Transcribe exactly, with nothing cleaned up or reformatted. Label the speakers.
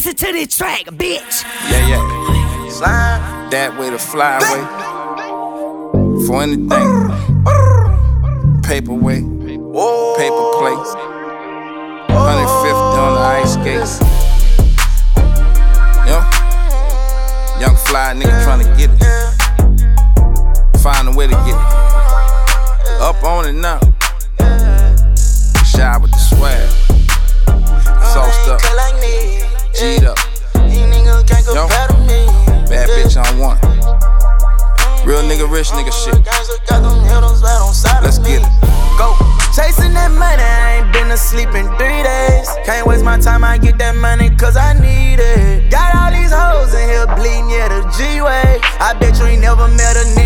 Speaker 1: listen to this track, bitch.
Speaker 2: Yeah, yeah. Slime. That way to fly away. For anything. Paperweight. Paper plates. one hundred fifty on the ice skates. Yo. Young fly nigga tryna get it. Find a way to get it. Up on it now. Shy with the swag. Sauced up. G'd up. Yo. Bad bitch on one. Real nigga, rich nigga shit. Let's get it.
Speaker 3: Go. Chasing that money, I ain't been asleep in three days. Can't waste my time, I get that money cause I need it. Got all these hoes in here bleeding, yeah, the G-way. I bet you ain't never met a nigga